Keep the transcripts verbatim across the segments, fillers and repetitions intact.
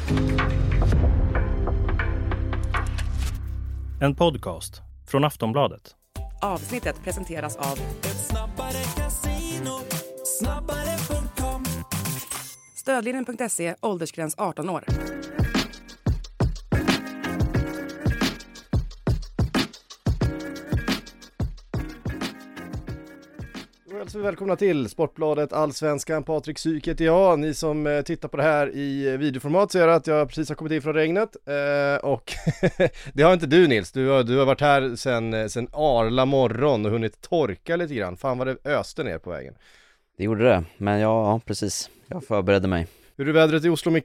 En podcast från Aftonbladet. Avsnittet presenteras av Ett snabbare casino, snabbare punkt com. Stödlinjen punkt se, åldersgräns arton år. Så välkomna till Sportbladet Allsvenskan. Patrik Syk heter jag. Ni som eh, tittar på det här i videoformat ser att jag precis har kommit in från regnet. Eh, och det har inte du, Nils. Du har, du har varit här sen, sen arla morgon och hunnit torka lite grann. Fan vad det öste ner på vägen. Det gjorde det, men ja, ja precis. Jag förberedde mig. Hur är vädret i Oslo, Micke?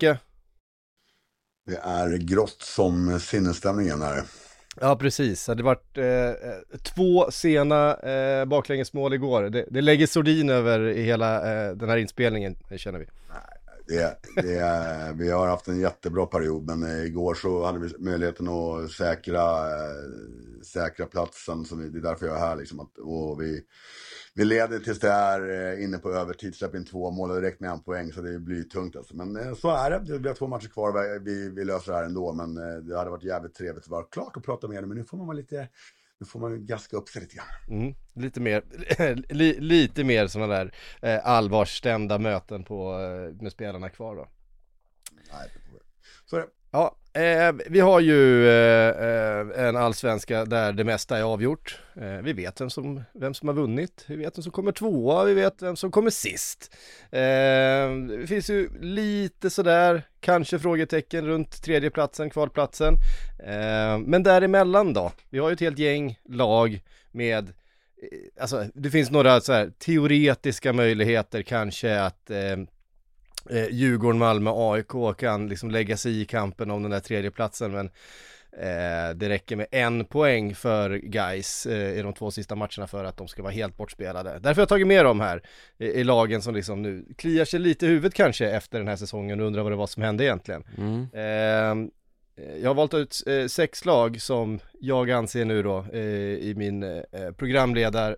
Det är grått som sinnesstämningen här. Ja, precis. Det har varit eh, två sena eh, baklängesmål igår. Det, det lägger sordin över hela eh, den här inspelningen, det känner vi. Det, det är, vi har haft en jättebra period, men eh, igår så hade vi möjligheten att säkra, eh, säkra platsen. Så det är därför jag är här. Liksom, att, och vi, vi leder tills det är eh, inne på övertid, släpper in två mål och direkt med en poäng, så det blir tungt. Alltså. Men eh, så är det. Vi har två matcher kvar, vi, vi löser det här ändå. Men eh, det hade varit jävligt trevligt att vara klart och prata med det. Men nu får man vara lite... Nu får man gaska upp sig lite grann. Mm, lite mer li, lite mer sådana där eh, allvarsstämda möten på, eh, med spelarna kvar då. Nej, så är det. Ja, eh, vi har ju eh, en allsvenska där det mesta är avgjort. Eh, vi vet vem som, vem som har vunnit. Vi vet vem som kommer tvåa. Vi vet vem som kommer sist. Eh, det finns ju lite sådär, kanske frågetecken runt tredjeplatsen, kvalplatsen. Eh, men däremellan då? Vi har ju ett helt gäng lag med... Alltså, det finns några så här teoretiska möjligheter kanske att... Eh, Eh, Djurgården, Malmö, A I K kan liksom lägga sig i kampen om den där tredje platsen, men eh, det räcker med en poäng för Gais eh, i de två sista matcherna för att de ska vara helt bortspelade. Därför har jag tagit med dem här i, i lagen som liksom nu kliar sig lite i huvudet kanske efter den här säsongen och undrar vad det var som hände egentligen. Mm. Eh, jag har valt ut eh, sex lag som jag anser nu då eh, i min eh, programledare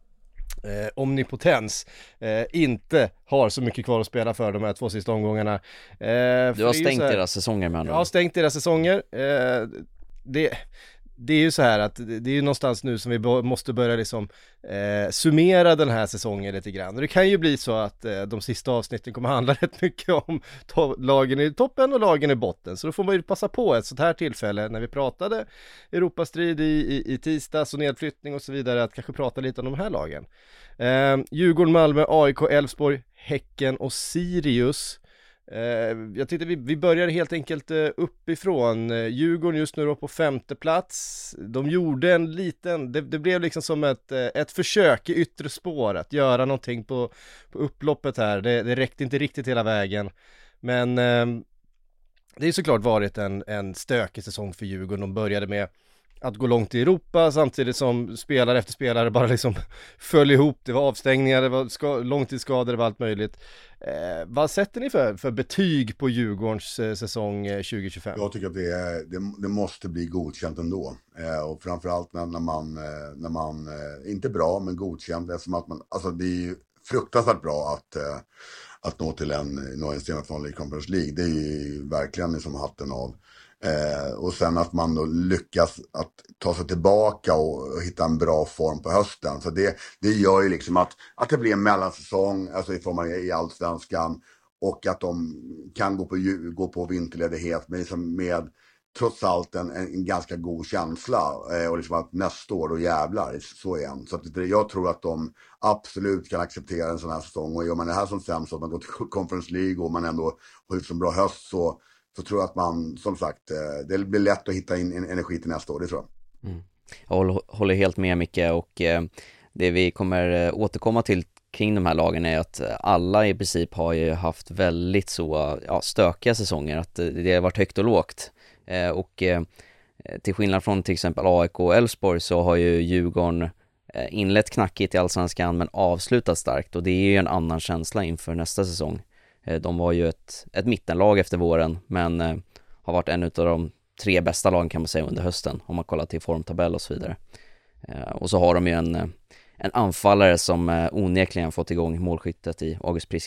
Eh, omnipotens eh, inte har så mycket kvar att spela för de här två sista omgångarna. Eh, du har stängt här, deras säsonger med andra. Jag har stängt deras säsonger. Eh, det, det är ju så här att det är ju någonstans nu som vi b- måste börja liksom eh, summera den här säsongen lite grann. Och det kan ju bli så att eh, de sista avsnitten kommer handla rätt mycket om to- lagen i toppen och lagen i botten. Så då får man ju passa på ett sånt här tillfälle när vi pratade Europastrid i, i, i tisdags och nedflyttning och så vidare, att kanske prata lite om de här lagen. Eh, Djurgården, Malmö, A I K, Elfsborg, Häcken och Sirius. Eh, jag tyckte vi, vi börjar helt enkelt eh, uppifrån. eh, Djurgården just nu då på femte plats. De gjorde en liten, det, det blev liksom som ett, eh, ett försök i yttre spår att göra någonting på, på upploppet här. Det, det räckte inte riktigt hela vägen, men eh, det är såklart varit en, en stökig säsong för Djurgården. De började med att gå långt i Europa samtidigt som spelare efter spelare bara liksom föll ihop. Det var avstängningar, det var ska- långtidsskador, det var allt möjligt. Eh, vad sätter ni för, för betyg på Djurgårdens eh, säsong eh, tjugo tjugofem? Jag tycker att det, är, det, det måste bli godkänt ändå. Eh, och framförallt när, när man, eh, när man eh, inte bra men godkänt. Eftersom att man, alltså det är ju fruktansvärt bra att, eh, att nå till en, nå en semifinal i Conference League. Det är ju verkligen liksom hatten av. Eh, och sen att man då lyckas att ta sig tillbaka och, och hitta en bra form på hösten. Så det, det gör ju liksom att, att det blir en mellansäsong, alltså i form av i Allsvenskan, och att de kan gå på, gå på vinterledighet med, liksom med trots allt en, en ganska god känsla. Eh, och liksom att nästa år då jävlar, så igen. Så att det, jag tror att de absolut kan acceptera en sån här säsong. Och gör man det här som sämst, så att man går till Conference League och man ändå har ut som bra höst, så Så tror jag att man, som sagt, det blir lätt att hitta in energi till nästa år, det tror jag. Mm. Jag håller helt med, Micke, och det vi kommer återkomma till kring de här lagen är att alla i princip har ju haft väldigt så ja, stökiga säsonger, att det har varit högt och lågt. Och till skillnad från till exempel A I K och Elfsborg så har ju Djurgården inlett knackigt i Allsvenskan men avslutat starkt, och det är ju en annan känsla inför nästa säsong. De var ju ett, ett mittenlag efter våren, men eh, har varit en av de tre bästa lagen kan man säga under hösten, om man kollar till formtabell och så vidare. Eh, och så har de ju en, en anfallare som eh, onekligen fått igång målskyttet i August Priske.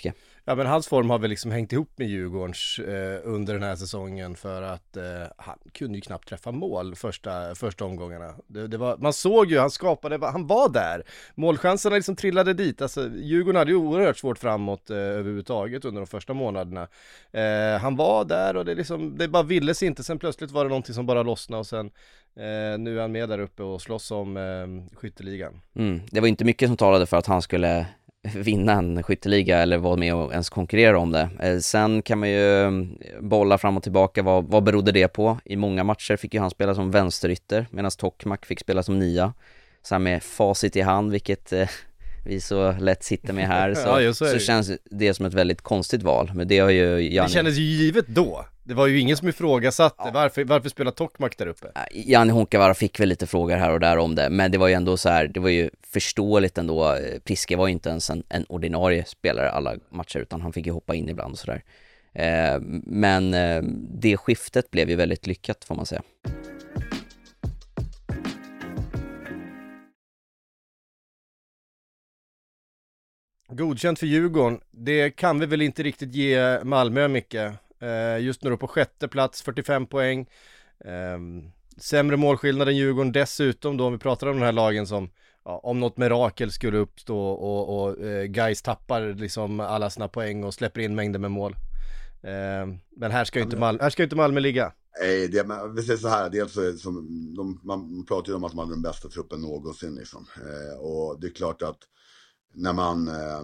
Ja, men hans form har väl liksom hängt ihop med Djurgårdens eh, under den här säsongen för att eh, han kunde ju knappt träffa mål första, första omgångarna. Det, det var, man såg ju, han skapade, han var där. Målchanserna liksom trillade dit. Alltså, Djurgården hade ju oerhört svårt framåt eh, överhuvudtaget under de första månaderna. Eh, han var där och det, liksom, det bara ville sig inte. Sen plötsligt var det någonting som bara lossnade och sen eh, nu är han med där uppe och slåss om eh, skytteligan. Mm, det var inte mycket som talade för att han skulle vinna en skytteliga eller vara med och ens konkurrera om det. Eh, sen kan man ju bolla fram och tillbaka, vad, vad berodde det på? I många matcher fick ju han spela som vänsterytter medan Tokmak fick spela som nia. Så här med facit i hand, vilket eh, vi så lätt sitter med här, så, ja, så, så känns det som ett väldigt konstigt val. Men det har ju Janne... Det kändes ju givet då. Det var ju ingen som ifrågasatte ja. varför, varför spelar Tokmak där uppe? Janne Honkavara fick väl lite frågor här och där om det, men det var ju ändå så här, det var ju förståeligt ändå. Priske var ju inte ens en, en ordinarie spelare alla matcher, utan han fick ju hoppa in ibland och sådär. Eh, men eh, det skiftet blev ju väldigt lyckat, får man säga. Godkänt för Djurgården. Det kan vi väl inte riktigt ge Malmö mycket. Uh, just nu då på sjätte plats, fyrtiofem poäng. Um, sämre målskillnad än Djurgården dessutom då, om vi pratar om den här lagen som ja, om något mirakel skulle uppstå och, och uh, Gais tappar liksom alla sina poäng och släpper in mängder med mål. Uh, men här ska ju inte, Mal- här ska inte Malmö ligga. Nej, det, men, vi säger så här, dels så, som, de, man pratar ju om att man har den bästa truppen någonsin liksom. Uh, och det är klart att när man, eh,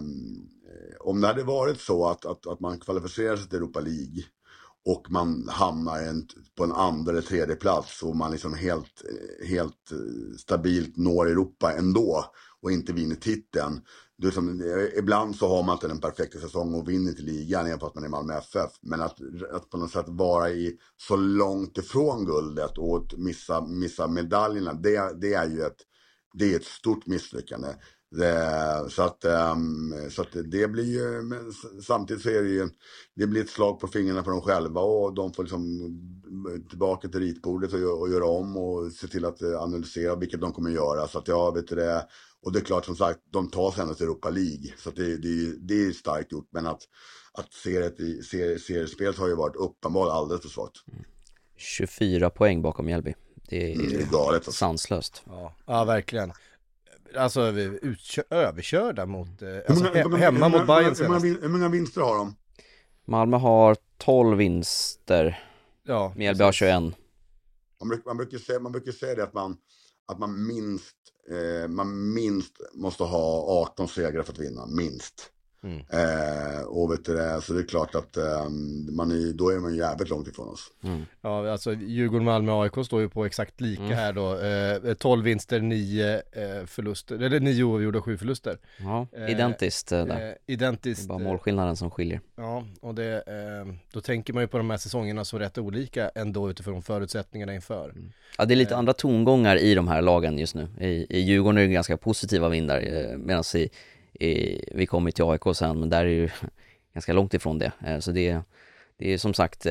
om det hade varit så att, att, att man kvalificerar sig till Europa League och man hamnar en, på en andra eller tredje plats och man liksom helt, helt stabilt når Europa ändå och inte vinner titeln. Det är som, ibland så har man inte den perfekta säsong och vinner till ligan även fast man är Malmö F F. Men att, att på något sätt vara i så långt ifrån guldet och att missa, missa medaljerna, det, det är ju ett, det är ett stort misslyckande. Det, så att, um, så att det blir ju, samtidigt så är det ju, det blir ett slag på fingrarna för dem själva och de får liksom tillbaka till ritbordet och, och göra om och se till att analysera vilket de kommer göra. Så att jag vet det, och det är klart som sagt, de tar sig ändå till Europa League, så att det, det, det är starkt gjort, men att, att seriespelet har ju varit uppenbart alldeles för svagt. tjugofyra poäng bakom Mjällby. Det är, mm, det är galet, alltså. Sanslöst. Ja, ja verkligen. Alltså utkö- överkörda mot alltså, he- hemma, hemma mot Bayern senast. Hur många vinster har de? Malmö har tolv vinster. Ja, Mjällby har tjugoett. Man brukar, man brukar säga, man brukar säga det att man, att man minst eh, man minst måste ha arton segrar för att vinna, minst. Mm. Eh, och vet du det, så det är klart att eh, man är, då är man jävligt långt ifrån oss. Mm. Ja, alltså Djurgården, Malmö och A I K står ju på exakt lika mm. här då. Eh, tolv vinster, nio eh, förluster, eller nio oavgjorda, sju förluster. Ja, identiskt eh, där. Eh, identiskt. Det är bara målskillnaden som skiljer. Ja, och det, eh, då tänker man ju på de här säsongerna så rätt olika ändå utifrån förutsättningarna inför. Mm. Ja, det är lite eh. andra tongångar i de här lagen just nu. I, i Djurgården är det ganska positiva vindar, eh, medan i I, vi kommer till A I K sen, men där är ju ganska långt ifrån det. Så det, det är som sagt,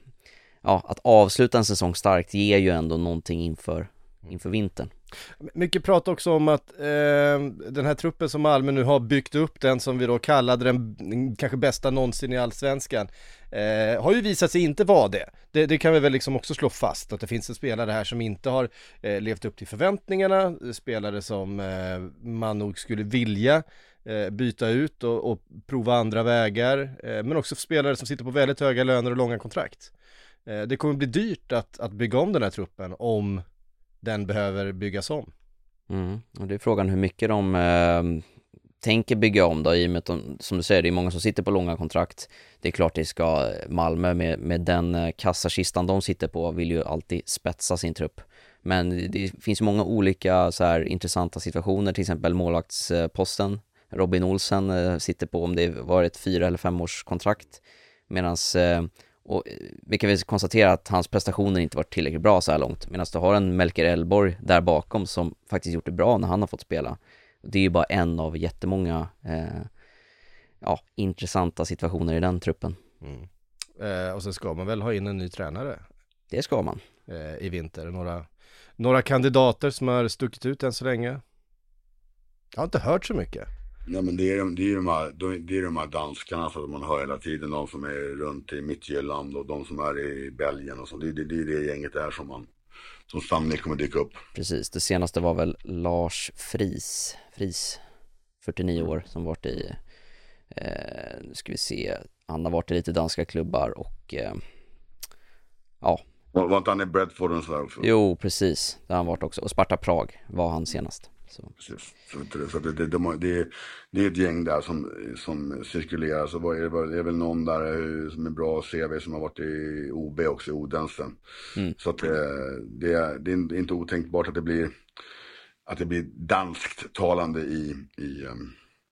ja, att avsluta en säsong starkt ger ju ändå någonting inför, inför vintern. Mycket prat också om att eh, den här truppen som Malmö nu har byggt upp, den som vi då kallade den kanske bästa någonsin i Allsvenskan, eh, har ju visat sig inte vara det. det. Det kan vi väl liksom också slå fast, att det finns en spelare här som inte har eh, levt upp till förväntningarna, spelare som eh, man nog skulle vilja eh, byta ut och, och prova andra vägar, eh, men också spelare som sitter på väldigt höga löner och långa kontrakt. Eh, det kommer bli dyrt att, att bygga om den här truppen om den behöver byggas om. Mm. Och det är frågan hur mycket de eh, tänker bygga om då, i och med att de, som du säger, det är många som sitter på långa kontrakt. Det är klart det ska Malmö med, med den eh, kassakistan de sitter på vill ju alltid spetsa sin trupp. Men det, det finns många olika så här intressanta situationer, till exempel målvaktsposten. Robin Olsen eh, sitter på om det var ett fyra eller fem års kontrakt, medans eh, och vi kan väl konstatera att hans prestationer inte varit tillräckligt bra så här långt. Medan du har en Melker Elborg där bakom som faktiskt gjort det bra när han har fått spela. Det är ju bara en av jättemånga eh, ja, intressanta situationer i den truppen. Mm. Eh, och så ska man väl ha in en ny tränare. Det ska man. Eh, I vinter. Några, några kandidater som har stuckit ut än så länge. Jag har inte hört så mycket. Ja, men det är, de- det är de här, de- det är de här danskarna som man hör hela tiden, de som är runt i Midtjylland och de som är i Belgien och så. Det, det, det är det gänget där som man som sannolikt kommer dyka upp. Precis, det senaste var väl Lars Friis, Friis fyrtionio år, som varit i, eh, nu ska vi se, han har varit i lite danska klubbar och eh, ja. Var, var inte han i Bradford och sådär också? Jo, precis, det har han varit också. Och Sparta Prag var han senast. Så. Precis. Så, det, så det, det, de, har- det, är- det är ett gäng där som, som cirkulerar. Så var, är det, var- det är väl någon där eh, som är bra C V som har varit i O B också, i Odense. Mm. Så att eh, det, är- det är inte otänkbart att det blir att det blir danskt talande i, i, ehm,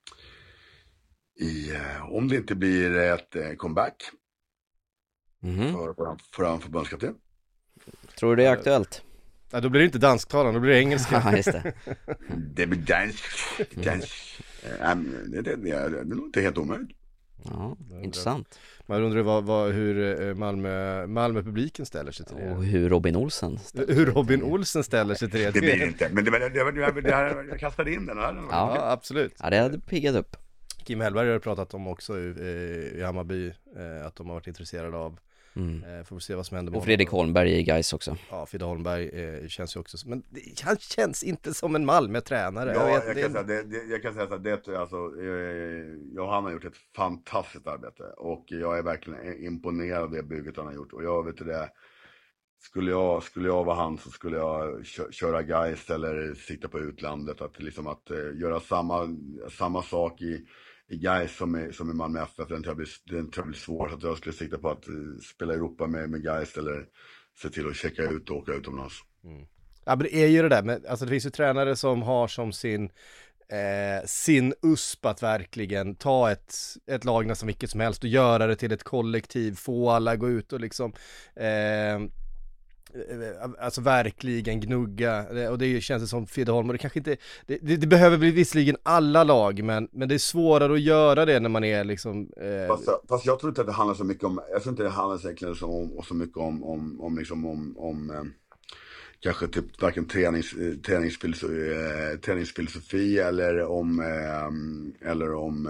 i eh, om det inte blir ett eh, comeback Mhm. för, för, för en förbundskapten. Tror du det är aktuellt? Ja, då blir det inte dansktalande, då blir det engelska. Ja, just det. Det blir danskt. Danskt. Eh, det, det, det, det är nog inte helt omöjligt. Ja, intressant. Man undrar vad, vad, hur eh, Malmö, Malmö-publiken ställer sig till det. Och hur Robin Olsen. Hur Robin Olsen ställer sig till det. Det blir det inte. Men det, det, det, det, det här, jag kastade in den här. Ja. Ja, absolut. Ja, det hade piggat upp. Kim Hellberg har pratat om också i, i Hammarby, eh, att de har varit intresserade av. Mm. Eh, får vi se vad som händer med Och Fredrik Holmberg i Gais också. Ja, Fidde Holmberg eh, känns ju också, men det, han känns inte som en Malmö-tränare. Ja, jag, vet, jag, det, kan säga, det, det, jag kan säga så att det, alltså, eh, Johan har gjort ett fantastiskt arbete och jag är verkligen imponerad av det bygget han har gjort. Och jag vet det, skulle jag, skulle jag vara han så skulle jag kö, köra Gais eller sitta på utlandet. Att, liksom att eh, göra samma, samma sak i, i Gais som i, som i Malmö F F. Den tror jag blir, den tror jag blir svår. Så att jag skulle sikta på att eh, spela i Europa med, med Gais eller se till att checka ut och åka utomlands. ja, men det är ju det där, men alltså det finns ju tränare som har som sin eh, sin usp att verkligen ta ett, ett lag nästan vilket som helst och göra det till ett kollektiv, få alla gå ut och liksom eh, alltså verkligen gnugga, och det känns som Fidde Holm, och det kanske inte det, det, det behöver bli visserligen alla lag, men, men det är svårare att göra det när man är liksom eh... fast, fast jag tror inte att det handlar så mycket om, jag tror inte det handlar så, egentligen så, om, och så mycket om, om, om, liksom om, om eh, kanske typ varken tränings, eh, träningsfilosofi, eh, träningsfilosofi eller om eh, eller om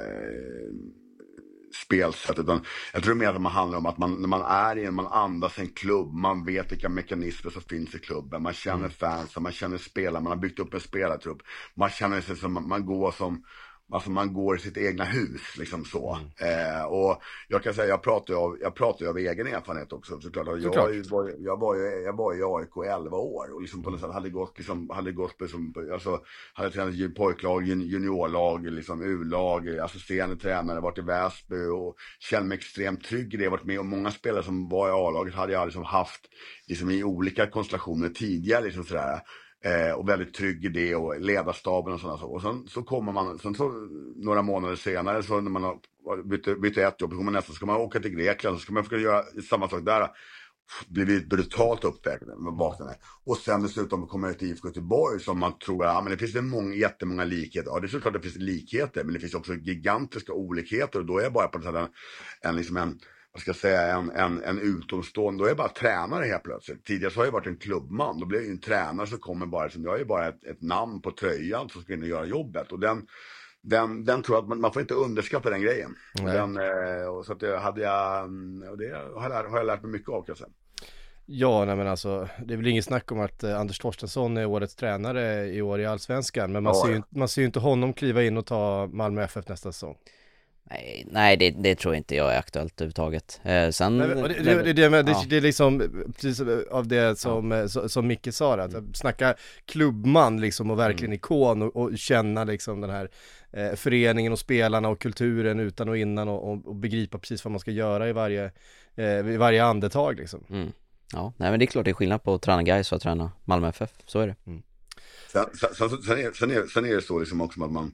eh, spelsätt, utan jag tror mer att man handlar om att man, när man är i en, man andas en klubb, man vet vilka mekanismer som finns i klubben, man känner mm. fans, man känner spelare, man har byggt upp en spelartrupp, man känner sig som, man går som alltså man går i sitt egna hus liksom så. Mm. Eh, och jag kan säga, jag pratar ju av, jag pratar ju av egen erfarenhet också, såklart. Jag, såklart. jag, var, jag, var ju, jag var i A I K i elva år och liksom på något sätt hade gått, liksom, hade gått liksom, alltså, hade tränat pojklag, juniorlag, liksom U-lag, assisterande tränare, varit i Väsby och kände mig extremt trygg i det. Jag varit med, och många spelare som var i A-laget hade jag liksom haft liksom, i olika konstellationer tidigare liksom sådär. Eh, och väldigt trygg i det och ledarstaben och sådana saker. Och sen så kommer man, sen så några månader senare så när man har bytt, bytt ett jobb, så kommer man nästan, ska man åka till Grekland så ska man försöka göra samma sak där. Blivit brutalt uppvägd med bakgrunden. Och sen dessutom kommer jag till I F K Göteborg som man tror, ja men det finns det många, jättemånga likheter. Ja det är såklart det finns likheter, men det finns också gigantiska olikheter. Och då är jag bara på en, en, en liksom en vad ska jag säga, en, en, en utomstående, då är jag bara tränare helt plötsligt. Tidigare så har jag varit en klubbman, då blir jag ju en tränare som kommer bara, som jag är ju bara ett, ett namn på tröjan som ska in och göra jobbet. Och den, den, den tror jag att man, man får inte underskatta den grejen. Och den, och så att det hade jag, och det har jag, har jag lärt mig mycket av kan jag säga. Ja, nej men alltså, det är väl ingen snack om att eh, Anders Torstensson är årets tränare i år i Allsvenskan, men man, Ja, ser ju, ja. man ser ju inte honom kliva in och ta Malmö F F nästa säsong. Nej, nej det, det tror inte jag är aktuellt överhuvudtaget. Eh, sen, Nej, och det, det, det, det, det, ja. det är liksom precis av det som, ja. som, som Micke sa, att mm. snacka klubbman liksom och verkligen mm. ikon och, och känna liksom den här eh, föreningen och spelarna och kulturen utan och innan och, och, och begripa precis vad man ska göra i varje, eh, i varje andetag liksom. Mm. Ja, nej men det är klart det är skillnad på att träna Gais och att träna Malmö F F, så är det. Mm. Sen, sen, sen, sen, är, sen, är, sen är det så liksom också att man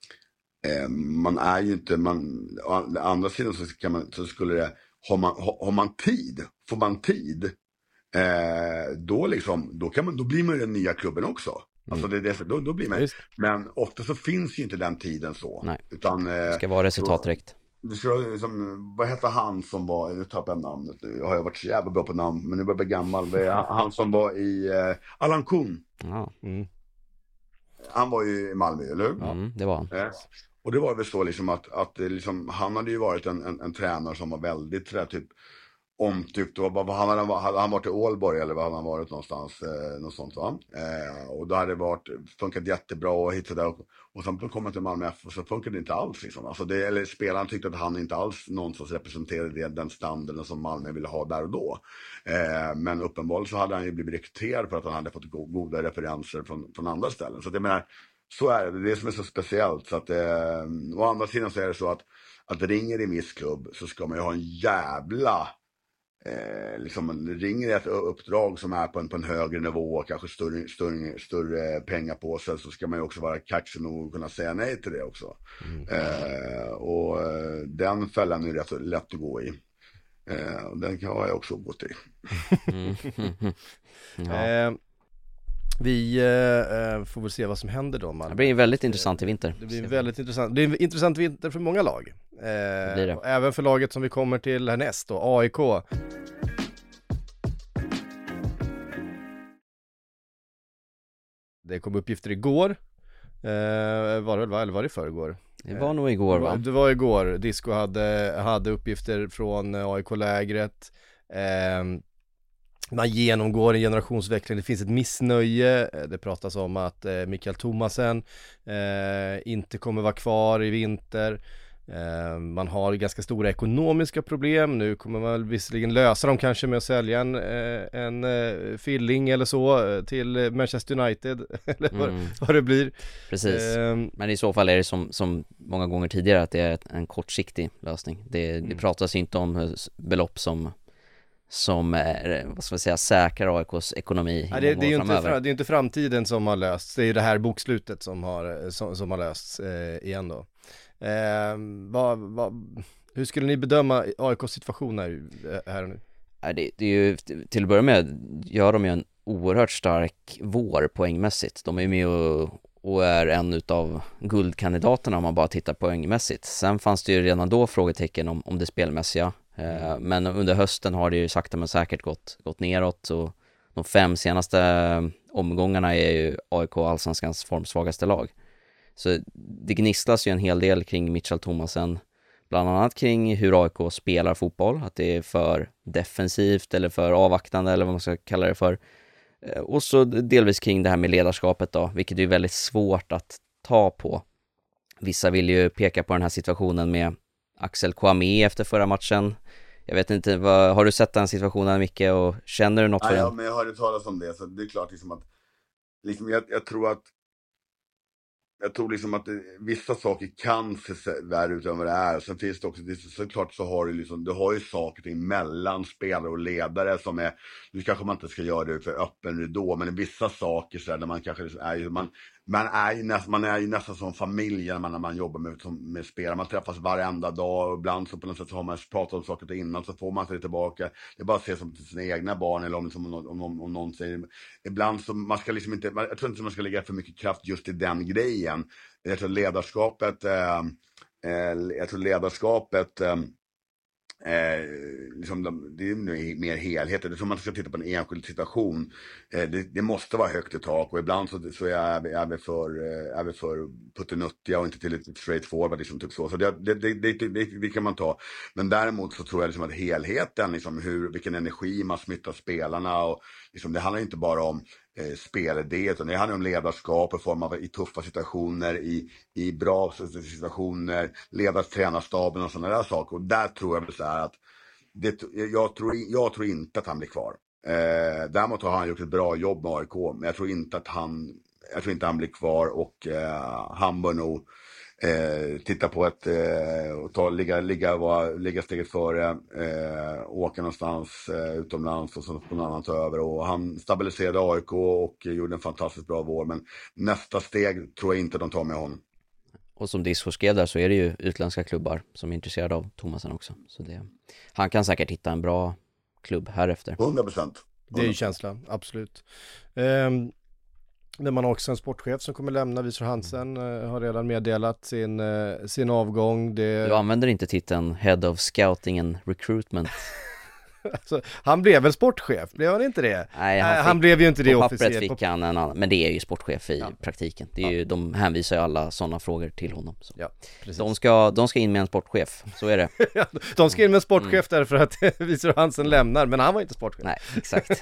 eh, man är ju inte, man, å andra sidan så, kan man, så skulle det, har man, har, har man tid, får man tid eh, då liksom, då kan man, då blir man ju den nya klubben också. Mm. Alltså det, det, då, då blir man, men ofta så finns ju inte den tiden så. Nej. Utan, eh, det ska vara resultat direkt. Det ska, liksom, vad heter han som var, nu tappar jag namnet nu, jag har ju varit så jävla bra på namn, men nu börjar jag bli gammal. Han som var i eh, Allan Kuhn. Ja. Mm. han var ju i Malmö, eller hur? Mm, det var han. Eh, och det var väl så liksom att, att liksom, han hade ju varit en, en, en tränare som var väldigt sådär, typ omtyckt. Och vad, han hade, hade han varit i Ålborg eller vad hade han varit någonstans, eh, något sånt, va? Eh, och då hade det varit, funkat jättebra och hit och där. Och, och sen kom han till Malmö F F och så funkade det inte alls liksom. Alltså det, eller spelaren tyckte att han inte alls någonstans representerade det, den standarden som Malmö ville ha där och då. Eh, men uppenbarligen så hade han ju blivit rekryterad för att han hade fått go- goda referenser från, från andra ställen. Så att jag menar, så är det, det är det som är så speciellt. Så att, eh, å andra sidan så är det så att, att ringer i en viss klubb så ska man ju ha en jävla Eh, liksom ringer ett uppdrag som är på en, på en högre nivå, kanske större, större, större pengar på sig, så ska man ju också vara kaxig nog och kunna säga nej till det också. Mm. Eh, och eh, den fällan är rätt lätt att gå i. Eh, och den kan jag också gått i. Mm. Ja. eh, vi eh, får väl se vad som händer då. Man. Det blir väldigt intressant i vinter. Det blir väldigt intressant. Det är en intressant vinter för många lag. Eh, det blir det. Och även för laget som vi kommer till härnäst då, A I K. Det kom uppgifter igår. Eh, var det väl, eller var det förrgår? Det var nog igår, va? Det var igår. Disco hade, hade uppgifter från A I K-lägret. Eh, man genomgår en generationsväxling. Det finns ett missnöje. Det pratas om att eh, Mikael Thomasen eh, inte kommer vara kvar i vinter. Eh, man har ganska stora ekonomiska problem. Nu kommer man visserligen lösa dem kanske med att sälja en, eh, en eh, filling eller så eh, till Manchester United eller vad, Mm. vad det blir. Precis, Eh, men i så fall är det som, som många gånger tidigare att det är en kortsiktig lösning. Det, det Mm. pratas inte om belopp som som är, vad ska man säga, säkrar A I K:s ekonomi i Ja, det, många det, är ju år inte, framöver. fra- det är inte framtiden som har lösts. Det är ju det här bokslutet som har, som, som har lösts eh, igen då. Eh, vad, vad, hur skulle ni bedöma A I K:s situation här, här och nu? Nej, det, det är ju, till att börja med gör de ju en oerhört stark vår poängmässigt. De är ju med och, och är en utav guldkandidaterna om man bara tittar poängmässigt. Sen fanns det ju redan då frågetecken om, om det spelmässiga. Eh, men under hösten har det ju sakta men säkert gått, gått neråt, och de fem senaste omgångarna är ju A I K allsvenskans formsvagaste lag. Så det gnisslas ju en hel del kring Mikael Thomasen, bland annat kring hur A I K spelar fotboll, att det är för defensivt eller för avvaktande eller vad man ska kalla det för. Eh, och så delvis kring det här med ledarskapet då, vilket är väldigt svårt att ta på. Vissa vill ju peka på den här situationen med Axel Kouame efter förra matchen. Jag vet inte, vad, har du sett den situationen, Micke, och känner du något Nej, för ja, den? men jag hörde talas om det, så det är klart liksom att liksom jag, jag tror att jag tror liksom att det, vissa saker kan se värre ut än vad det är. Sen finns det också, det, såklart så har du liksom, du har ju saker mellan spelare och ledare som är, nu kanske man inte ska göra det för öppen ridå, men vissa saker så där, där man kanske liksom är ju, man, man är ju nästan, man är ju nästan som familj när man, när man jobbar med, som, med spelare. Man träffas varenda dag, och ibland så på något sätt så har man pratat om saker innan, så får man sig tillbaka. Det är bara att se som sina egna barn, eller om, liksom, om, om, om, om någon säger, ibland så, man ska liksom inte, jag tror inte man ska lägga för mycket kraft just i den grejen. Jag tror ledarskapet, eh, eh, jag tror ledarskapet, eh, Eh, liksom de, det är mer helhet. Det är som man ska titta på en enskild situation. Eh, det, det måste vara högt i tak, och ibland så, så är, vi, är, vi för, är vi för puttenuttiga och inte tillräckligt straightforward liksom, typ så. Så det, det, det, det, det, det kan man ta. Men däremot så tror jag liksom att helheten, liksom, hur, vilken energi man smittar spelarna, och liksom, det handlar inte bara om eh, spelidé, utan det handlar om ledarskap i form av i tuffa situationer, i, i bra situationer, leda tränarstaben och sådana där saker. Och där tror jag väl så här att det, jag, tror, jag tror inte att han blir kvar. Eh, däremot har han gjort ett bra jobb med A I K, men jag tror inte att han, jag tror inte han blir kvar, och eh, han bör nog eh, titta på ett eh, och ta, ligga, ligga, var, ligga steget före, eh, åka någonstans eh, utomlands och så på någon annan ta över. Och han stabiliserade A I K och gjorde en fantastiskt bra vår, men nästa steg tror jag inte de tar med honom. Och som Disco skrev där, så är det ju utländska klubbar som är intresserade av Thomasen också. Så det, han kan säkert hitta en bra klubb här efter. hundra procent. Det är ju känslan, absolut. Um, men man har också en sportchef som kommer lämna. Wieser Hansen uh, har redan meddelat sin, uh, sin avgång. Det... Du använder inte titeln Head of Scouting and Recruitment Alltså, han blev väl sportchef, blev han inte det? Nej, han, Nej, han blev ju inte det på officiellt. pappret fick han en annan, men det är ju sportchef i ja. praktiken. Det är ja. ju, de hänvisar ju alla sådana frågor till honom. Så. Ja, precis. De ska, de ska in med en sportchef, så är det. De ska in med en sportchef mm. därför att Vice Hansen lämnar, men han var inte sportchef. Nej, exakt.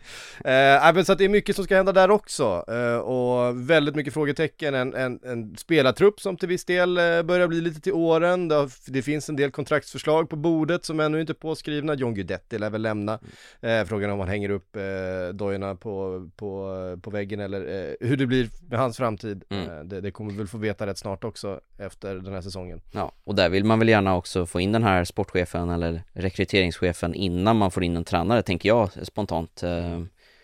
eh, så att det är mycket som ska hända där också, eh, och väldigt mycket frågetecken. En, en, en spelartrupp som till viss del eh, börjar bli lite till åren. Det, det finns en del kontraktsförslag på bordet som ännu inte är påskrivna. John Guidetti lär väl lämna. Eh, frågan om han hänger upp eh, dojorna på, på, på väggen eller eh, hur det blir med hans framtid. Mm. Eh, det, det kommer vi väl få veta rätt snart också efter den här säsongen. Ja, och där vill man väl gärna också få in den här sportchefen eller rekryteringschefen innan man får in en tränare, tänker jag spontant. Eh,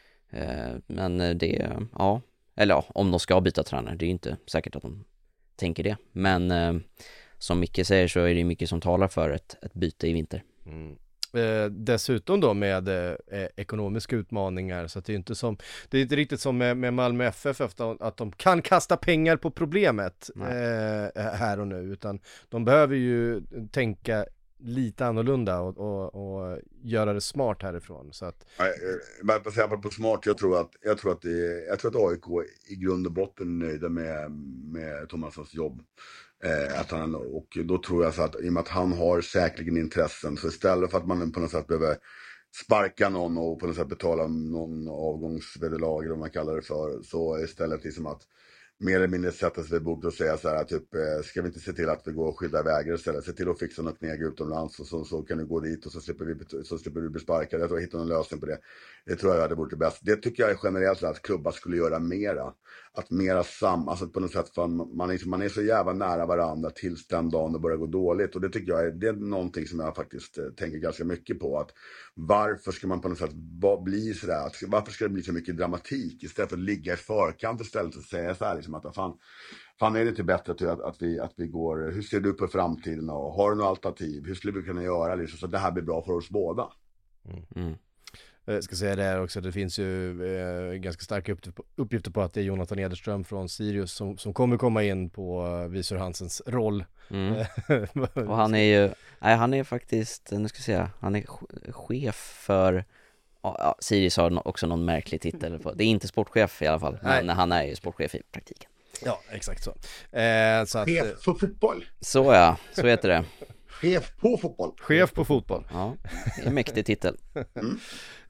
eh, men det, ja, eller ja, om de ska byta tränare, det är ju inte säkert att de tänker det. Men eh, som Micke säger så är det mycket som talar för ett, ett byte i vinter. Mm. Eh, dessutom då med eh, ekonomiska utmaningar, så att det är inte som det är inte riktigt som med, med Malmö F F efter att de kan kasta pengar på problemet eh, här och nu, utan de behöver ju tänka lite annorlunda och, och, och göra det smart härifrån. Så att bara för att säga på smart, jag tror att jag tror att det är, jag tror att A I K i grund och botten är nöjda med med Thomassons jobb. Eh, att han, och då tror jag så att i och med att han har säkerligen intressen, så istället för att man på något sätt behöver sparka någon och på något sätt betala någon avgångsvederlag eller vad man kallar det för, så istället liksom att mer eller mindre sätta sig vid bordet och säga så här typ, ska vi inte se till att vi går och skydda vägar istället, se till att fixa något knäg utomlands och så, så kan du gå dit och så slipper, vi, så slipper du bli sparkad. Jag tror att hitta någon lösning på det. Det tror jag hade varit det bästa. Det tycker jag är generellt att klubbar skulle göra mera. Att mera sam, alltså på något sätt, för man är, man är så jävla nära varandra tills den dagen det börjar gå dåligt, och det tycker jag är, det är någonting som jag faktiskt tänker ganska mycket på, att varför ska man på något sätt bli sådär, varför ska det bli så mycket dramatik istället för att ligga i förkant istället och säga så här liksom att fan, fan är det inte bättre att, att, att, vi, att vi går, hur ser du på framtiden och har du några alternativ, hur skulle vi kunna göra liksom, så att det här blir bra för oss båda. Mm. Mm. Jag ska säga det här också, det finns ju eh, ganska starka uppgifter på att det är Jonathan Ederström från Sirius som, som kommer komma in på uh, Vice Hansens roll. Mm. Och han är ju, nej han är faktiskt, nu ska jag säga, han är chef för, ja, Sirius har också någon märklig titel på, det är inte sportchef i alla fall, men nej, han är ju sportchef i praktiken. Ja, exakt så. Eh, så att, chef för fotboll. Så ja, så heter det. Chef på fotboll. Chef på fotboll. Ja, det är en mäktig titel. Mm.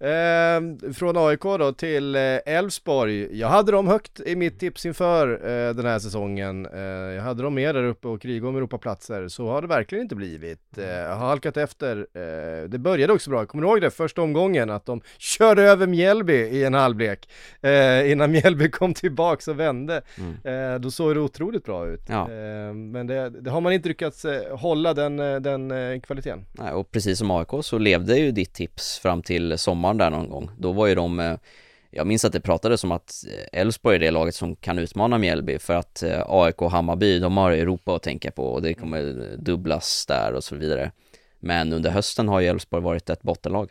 Eh, från A I K då till Elfsborg. Eh, jag hade dem högt i mitt tips inför eh, den här säsongen. Eh, jag hade dem med där uppe och kriga om Europaplatser. Så har det verkligen inte blivit. Eh, jag har halkat efter. Eh, det började också bra. Kommer du ihåg det första omgången? Att de körde över Mjällby i en halvlek. Eh, innan Mjällby kom tillbaka och vände. Mm. Eh, då såg det otroligt bra ut. Ja. Eh, men det, det har man inte lyckats eh, hålla den, den eh, kvaliteten. Nej, och precis som A I K så levde ju ditt tips fram till sommaren där någon gång. Då var ju de, jag minns att det pratades om att Elfsborg är det laget som kan utmana Mjällby, för att A I K och Hammarby, de har Europa att tänka på och det kommer dubblas där och så vidare. Men under hösten har ju Elfsborg varit ett bottenlag.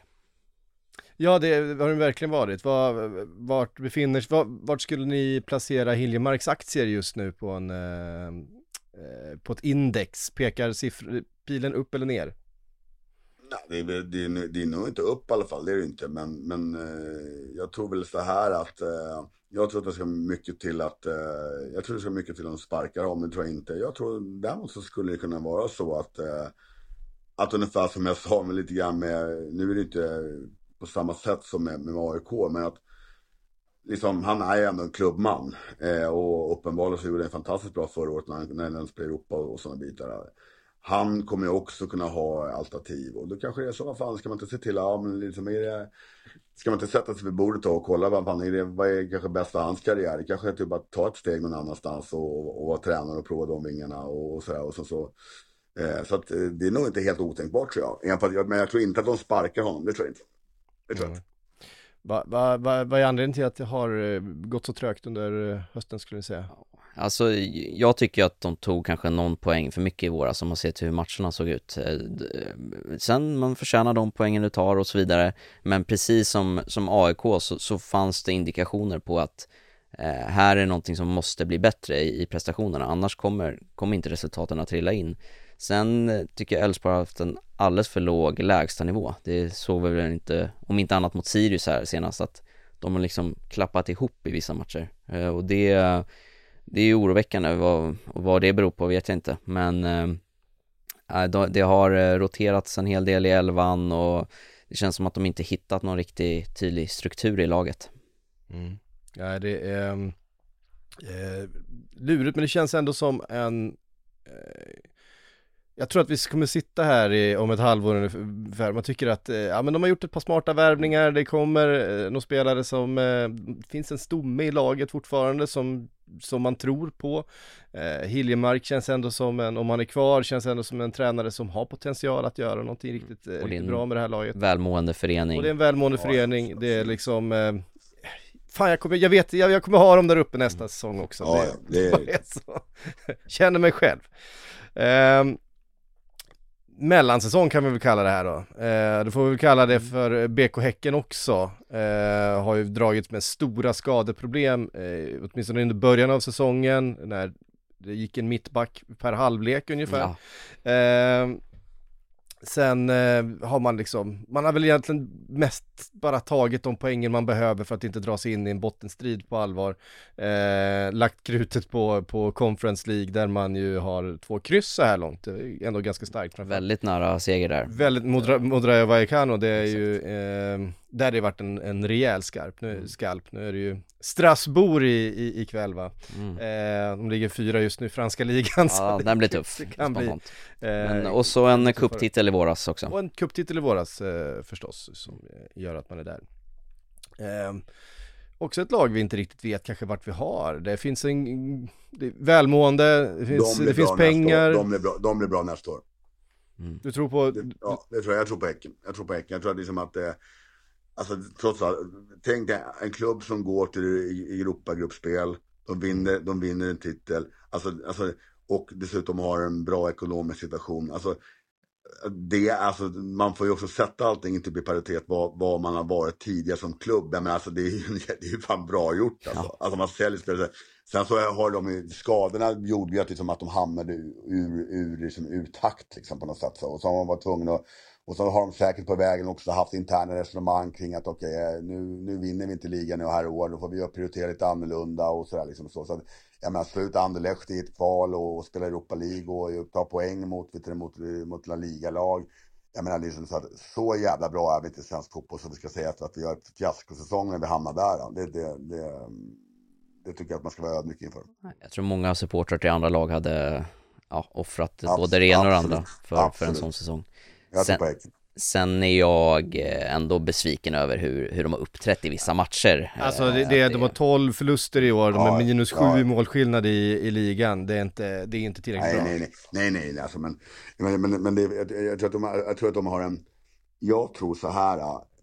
Ja, det har det verkligen varit. Var, vart befinner sig, vart, vart skulle ni placera Hiljemarks aktier just nu på en eh, på ett index? Pekar siffror, pilen upp eller ner? Nej, det, är, det, är, det är nog inte upp i alla fall, det är det inte. Men, men eh, jag tror väl så här att eh, jag tror att det ska mycket till att eh, jag tror det ska mycket till att sparkar om, det tror jag inte. Jag tror däremot så skulle det kunna vara så att eh, att ungefär som jag sa med lite grann med, nu är det inte på samma sätt som med, med A I K, men att liksom, han är ändå en klubbman eh, och uppenbarligen så gjorde det en fantastiskt bra förra året när han, när han spelade i Europa och sådana bitar. Han kommer ju också kunna ha alternativ, och då kanske det är så, vad fan ska man inte se till, ja men liksom är det, ska man inte sätta sig vid bordet och kolla vad fan är det, vad är kanske bäst för hans karriär, det kanske är typ att ta ett steg någon annanstans och, och vara tränare och prova de vingarna och, och sådär och så, så. Eh, så att det är nog inte helt otänkbart tror jag, men jag tror inte att de sparkar honom, det tror jag inte. Det tror jag inte. Vad va, va, va är anledningen till att det har gått så trögt under hösten skulle ni säga? Alltså jag tycker att de tog kanske någon poäng för mycket i våras om man ser till hur matcherna såg ut. Sen man förtjänar de poängen du tar och så vidare. Men precis som, som A I K så, så fanns det indikationer på att eh, här är någonting som måste bli bättre i, i prestationerna. Annars kommer, kommer inte resultaten att trilla in. Sen tycker jag Elfsborg har haft en alldeles för låg lägstanivå. Det såg vi väl inte, om inte annat mot Sirius här senast, att de har liksom klappat ihop i vissa matcher. Och det, det är ju oroväckande. Vad, vad det beror på vet jag inte. Men äh, det har roterats en hel del i elvan och det känns som att de inte hittat någon riktigt tydlig struktur i laget. Mm. Ja, det är eh, lurigt, men det känns ändå som en eh, jag tror att vi kommer sitta här i, om ett halvår ungefär. Man tycker att eh, ja, men de har gjort ett par smarta värvningar. Det kommer eh, några spelare som eh, finns en stomme i laget fortfarande som, som man tror på. Eh, Hiljemark känns ändå som en, om han är kvar, känns ändå som en tränare som har potential att göra någonting riktigt, eh, riktigt bra med det här laget. Välmående förening. Och det är en välmående ja, förening. Det är liksom eh, fan, jag, kommer, jag vet, jag, jag kommer ha dem där uppe nästa säsong också. Ja, det, det är... så. Känner mig själv. Eh, Mellansäsong kan vi väl kalla det här då. Eh, då får vi väl kalla det för B K Häcken också. Eh, har ju dragits med stora skadeproblem, eh, åtminstone under början av säsongen när det gick en mittback per halvlek ungefär. Ja. Eh, sen eh, har man liksom, man har väl egentligen mest bara tagit de poängen man behöver för att inte dra sig in i en bottenstrid på allvar. Eh, lagt krutet på, på Conference League där man ju har två kryss så här långt. Det är ändå ganska starkt. Väldigt nära seger där. Väldigt, Modra, Modra Vallecano, det är ju eh, där det varit en, en rejäl skarp. Nu, skalp. Nu är det ju Strasbourg i, i, ikväll va. Mm. Eh, de ligger fyra just nu i franska ligan. Ja, den blir tuff. Det kan bli. Men, och så en cuptitel i våras också. Och en cuptitel i våras eh, förstås, som gör att man är där. Eh, också ett lag vi inte riktigt vet kanske vart vi har. Det finns en det är välmående, det finns, de det finns pengar. De blir, bra, de blir bra nästa år. Mm. Du tror på... Det, ja, det tror jag. Jag tror på Häcken. Jag tror på Häcken. Jag tror att liksom att det... Alltså trots allt, tänk dig en klubb som går till Europa-gruppspel, de vinner, de vinner en titel, alltså, alltså, och dessutom har en bra ekonomisk situation. Alltså, det, alltså, man får ju också sätta allting inte i paritet vad, vad man har varit tidigare som klubb. Men alltså, det är ju det är ju fan bra gjort. Alltså, ja. Alltså man säljer spelare. Sen så har de ju, skadorna gjorde ju att, liksom, att de hamnade ur, ur, liksom, ur takt liksom, på något sätt. Så. Och så har man varit tvungen att, och så har de säkert på vägen också haft interna resonemang kring att okej, okay, nu, nu vinner vi inte ligan nu här i år, då får vi prioritera lite annorlunda och sådär liksom så. Så att, jag menar, slå ut Anderlecht i ett kval och, och spela Europa League och ta poäng mot, vet du, mot, mot La Liga-lag. Jag menar, liksom, så, att, så jävla bra är vi inte i svensk fotboll så vi ska säga att, att vi har ett fiaskosäsong när vi hamnar där. Det, det, det, det tycker jag att man ska vara ödmyk inför. Jag tror många supportrar till andra lag hade ja, offrat absolut, både det ena och det andra för, för en sån säsong. Sen, sen är jag ändå besviken över hur, hur de har uppträtt i vissa matcher. Alltså det, det, de har tolv förluster i år, de har ja, minus sju ja. målskillnad i, i ligan. Det är inte, det är inte tillräckligt nej, bra. Nej, nej, nej, nej alltså, men, men, men, men det, jag, jag, tror att de, jag tror att de har en, jag tror så här,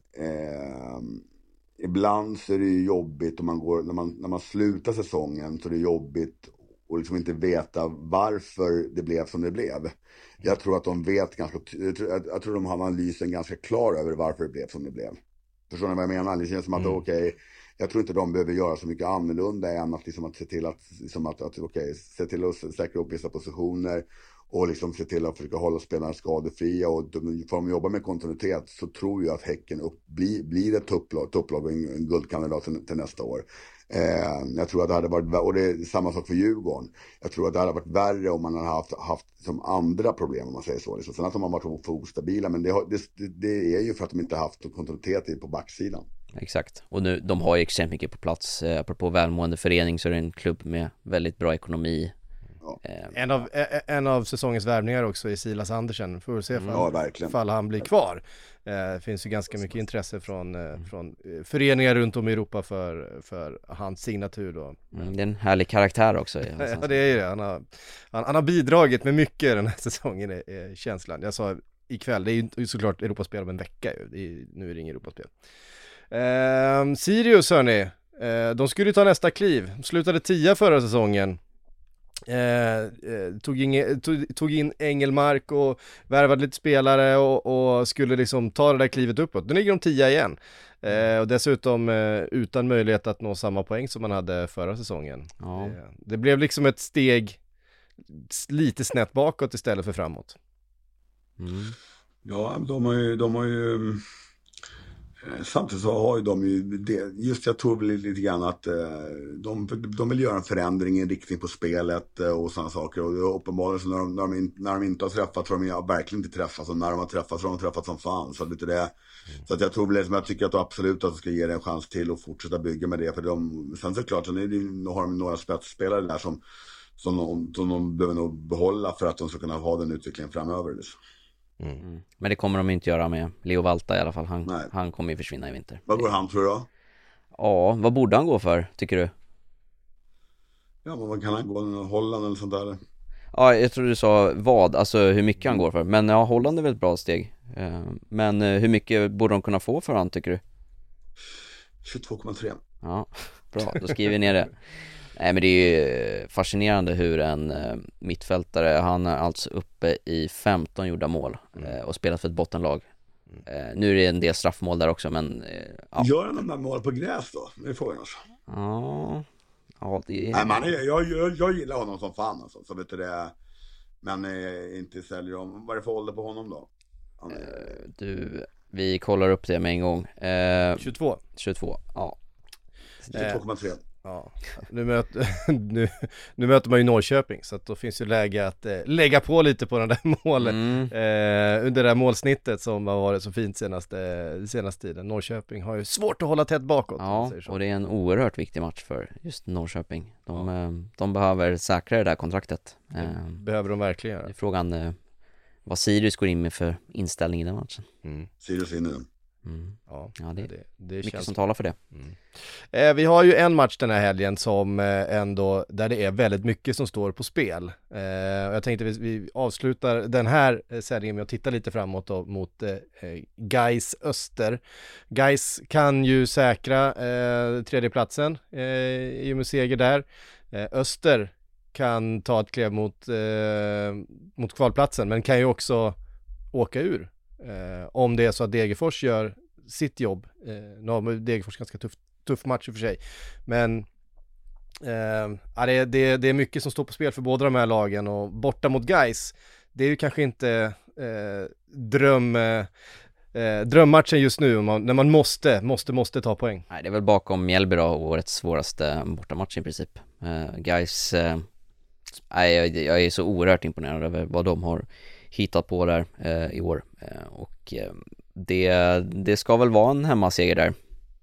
eh, ibland så är det ju jobbigt om man går, när man, när man slutar säsongen så är det jobbigt och liksom inte veta varför det blev som det blev. Jag tror att de vet ganska, jag tror, jag tror de har analysen ganska klar över varför det blev som det blev. Förstår ni vad jag menar? Det känns som att mm. okej, okay, jag tror inte de behöver göra så mycket annorlunda än att, liksom, att se till att, liksom att, att okay, se till att säkra upp vissa positioner och liksom se till att försöka hålla spelarna skadefria och för de jobbar med kontinuitet så tror jag att Häcken upp, blir, blir ett topplag, topplag och en, en guldkandidat till, till nästa år. Eh, jag tror att det hade varit, och det är samma sak för Djurgården. Jag tror att det hade varit värre om man hade haft, haft som andra problem om man säger så. Liksom. Sen att de har varit för ostabila, men det, har, det, det är ju för att de inte haft kontinuitet på backsidan. Exakt, och nu, de har ju extremt mycket på plats. Eh, apropå välmående förening så är det en klubb med väldigt bra ekonomi. Ja. En, av, en av säsongens värvningar också är Silas Andersen. Får vi se fall, ja, fall han blir kvar. Det eh, finns ju ganska mycket intresse från, eh, från föreningar runt om i Europa för, för hans signatur då. Mm, det är en härlig karaktär också. Ja, det är ju det. Han har, han, han har bidragit med mycket den här säsongen, är, är känslan. Jag sa ikväll, det är ju såklart Europaspel om en vecka ju. Det är, nu är det ingen Europaspel. Eh, Sirius hörni, eh, de skulle ta nästa kliv. De slutade tia förra säsongen. Eh, tog, in, tog, tog in Engelmark och värvade lite spelare och, och skulle liksom ta det där klivet uppåt. Nu ligger de tia igen eh, och dessutom eh, utan möjlighet att nå samma poäng som man hade förra säsongen. Ja. det, det blev liksom ett steg lite snett bakåt istället för framåt. Mm. Ja, de har ju, de har ju eh, samtidigt så har ju de ju det, just jag tror väl lite grann att eh, de, de vill göra en förändring i riktning på spelet eh, och sådana saker, och uppenbarligen så när de, när, de in, när de inte har träffat så har de ja, verkligen inte träffat, och när de har träffat så har de träffat som fan, så lite det. Mm. Så att jag tror väl, jag tycker att de absolut att de ska ge det en chans till och fortsätta bygga med det, för de, sen såklart så är det, har de några spetsspelare där som Som de, som de behöver nog behålla för att de ska kunna ha den utvecklingen framöver. Liksom. Mm. Mm. Men det kommer de inte göra med Leo Valta i alla fall. Han, han kommer ju försvinna i vinter. Vad går han, tror du då? Ja, vad borde han gå för, tycker du? Ja, men vad kan han gå? Holland eller sånt där? Ja, jag tror du sa vad, alltså hur mycket han går för. Men ja, Holland är väl ett bra steg. Men hur mycket borde de kunna få för han, tycker du? tjugotvå komma tre. Ja, bra, då skriver vi ner det. Nej, men det är ju fascinerande hur en uh, mittfältare, han är alltså uppe i femton gjorda mål mm. uh, och spelat för ett bottenlag. Uh, nu är det en del straffmål där också, men uh, ja. Gör han de där mål på gräs då? Det är frågan alltså. Ja, ja det är... Nej, man, jag, jag, jag gillar honom som fan alltså, så vet du det. Men uh, inte säljer om. Vad är det för ålder på honom då? Han är... uh, du, vi kollar upp det med en gång. Uh, tjugotvå. tjugotvå, ja. tjugotvå komma tre. Ja, nu, möter, nu, nu möter man ju Norrköping, så att då finns ju läge att eh, lägga på lite på den där målen mm. eh, under det där målsnittet som har varit så fint senaste, senaste tiden. Norrköping har ju svårt att hålla tätt bakåt. Ja, och det är en oerhört viktig match för just Norrköping. De, ja. de behöver säkra det där kontraktet. Det eh, behöver de verkligen göra. Det är frågan eh, vad Sirius går in med för inställning i den matchen. Mm. Sirius vinner den. Mm. Ja, ja, det, det, det mycket känns som talar för det. Mm. Eh, vi har ju en match den här helgen som eh, ändå, där det är väldigt mycket som står på spel. Eh, jag tänkte vi, vi avslutar den här eh, sändningen med att titta lite framåt då, mot eh, Gais Öster. Gais kan ju säkra eh, tredjeplatsen eh, i och med seger där. Eh, Öster kan ta ett kliv mot, eh, mot kvalplatsen, men kan ju också åka ur. Eh, om det är så att Degerfors gör sitt jobb. Eh, nu har Degerfors ganska tuff, tuff match i och för sig. Men eh, ja, det, det, det är mycket som står på spel för båda de här lagen, och borta mot Gais, det är ju kanske inte eh, dröm, eh, drömmatchen just nu man, när man måste, måste, måste ta poäng. Nej, det är väl bakom Mjällby då, årets svåraste bortamatch i princip. Eh, Gais, eh, jag, jag är så oerhört imponerad över vad de har hittat på där eh, i år, eh, och eh, det, det ska väl vara en hemmaseger där.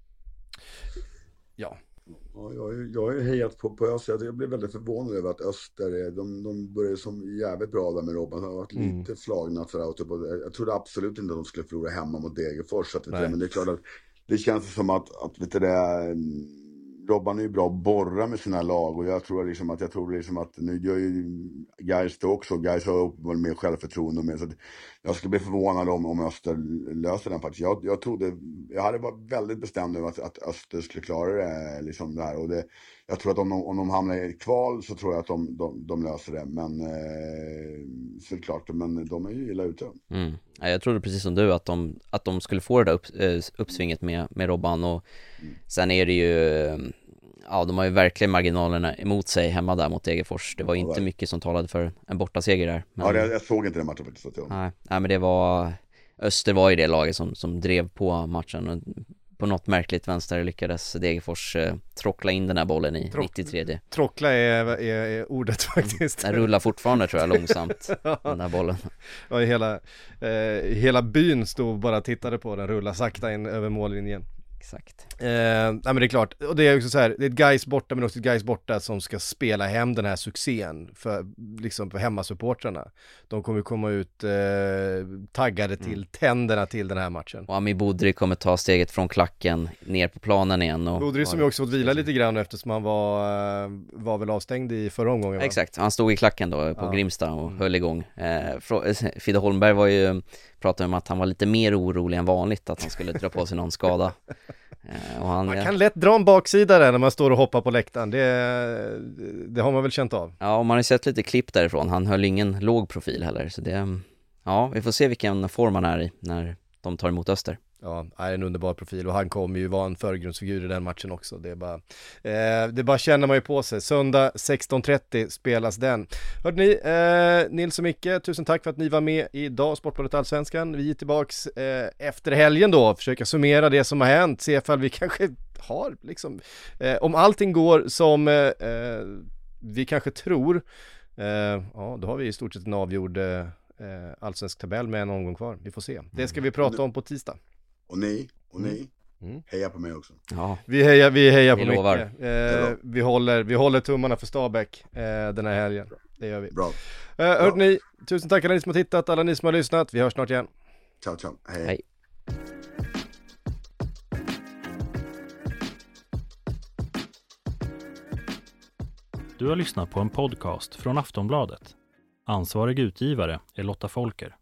Ja. Ja, jag, jag har ju hejat på, på Öster. Jag blev väldigt förvånad över att Öster, de, de började som jävligt bra där med Robban. De har varit mm. lite slagna sådär, typ, jag trodde absolut inte att de skulle förlora hemma mot Degerfors, så att, men det är klart att det känns som att, att vet du, det Robban är ju bra att borra med sina lag, och jag tror liksom att jag tror liksom att nu gör ju Gais det också. Gais har väl mer självförtroende med, så att jag skulle bli förvånad om, om Öster löser den faktiskt. Jag, jag trodde, jag hade varit väldigt bestämd över att, att Öster skulle klara det liksom det här, och det, jag tror att om de, om de hamnar i kval så tror jag att de, de, de löser det, men eh, såklart, men de är ju illa ute. Mm. Jag trodde precis som du att de, att de skulle få det där upp, uppsvinget med, med Robban, och mm. sen är det ju, ja, de har ju verkligen marginalerna emot sig hemma där mot Degerfors. Det var inte ja, mycket som talade för en bortaseger där. Men, ja, jag, jag såg inte den matchen faktiskt. Att jag... nej, nej, men det var, Öster var ju det laget som, som drev på matchen, och på något märkligt vänster lyckades Degerfors eh, trockla in den här bollen i Trock, nittiotre. Trockla är, är, är ordet faktiskt. Den rullar fortfarande, tror jag, långsamt, den här bollen. Ja, hela, eh, hela byn stod bara och tittade på den rulla sakta in över mållinjen. Exakt. Eh, nej, men det är klart, och det är också så här, det är ett Gais borta, men också ett Gais borta som ska spela hem den här succén för, liksom, för hemmasupportrarna. De kommer komma ut eh, taggade till mm. tänderna till den här matchen. Och Ami Bodri kommer ta steget från klacken ner på planen igen. Och, Bodri som ju också fått vila lite grann eftersom han var, var väl avstängd i förra omgången, va? Exakt, han stod i klacken då på ja. Grimsta och mm. höll igång. Eh, Fidde Holmberg var ju, pratade om att han var lite mer orolig än vanligt att han skulle dra på sig någon skada. Och han, man kan lätt dra en baksida där när man står och hoppar på läktaren. Det, det har man väl känt av. Ja, och man har ju sett lite klipp därifrån. Han höll ingen låg profil heller. Så det, ja, vi får se vilken form han är i när de tar emot Öster. Ja, är en underbar profil och han kommer ju vara en förgrundsfigur i den matchen också. Det är bara, eh, det bara känner man ju på sig. Söndag sexton trettio spelas den. Hörde ni, eh, Nils och Micke, tusen tack för att ni var med idag, Sportbladet Allsvenskan. Vi är tillbaks eh, efter helgen då, försöka summera det som har hänt, se ifall vi kanske har liksom, eh, om allting går som eh, eh, vi kanske tror, eh, ja då har vi i stort sett en avgjord eh, allsvensk tabell med en omgång kvar. Vi får se. Det ska vi prata om på tisdag. Och ni, och ni, mm. heja på mig också. Ja. Vi hejar, vi hejar vi på lovar. mycket. Eh, vi, håller, vi håller tummarna för Stabäck eh, den här helgen. Det gör vi. Bra. Eh, hörde ni, tusen tack alla ni som har tittat, alla ni som har lyssnat. Vi hörs snart igen. Ciao, ciao. Hej. Hej. Du har lyssnat på en podcast från Aftonbladet. Ansvarig utgivare är Lotta Folker.